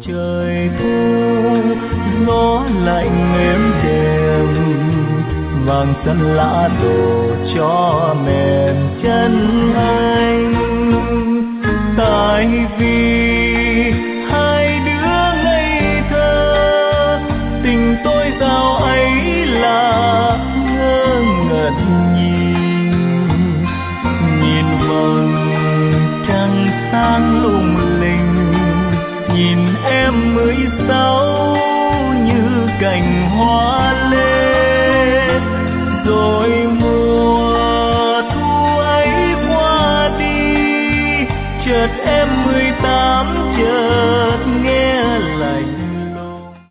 trời thu gió lạnh êm đềm, vàng chân lá đổ cho mềm chân anh. Tại vì